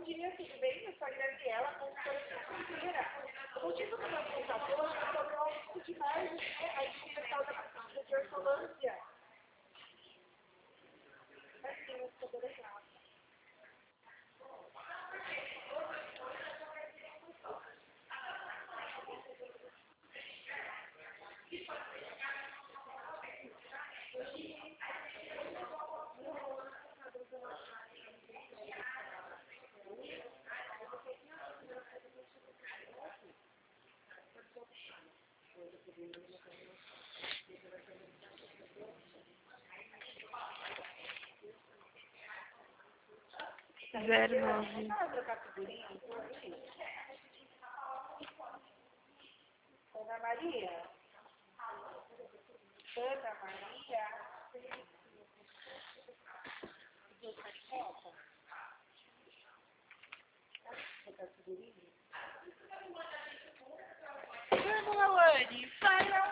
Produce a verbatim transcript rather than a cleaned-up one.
dia, tudo bem? Eu sou a Gabriela, consultora financeira. O motivo do meu computador é sobre o aumento de margem, né? A distribuição da matriz de Hortolândia. Aqui, o computador é legal. Zero nove. Ana Maria? Ana Maria? Vamos, Lawane. Fala.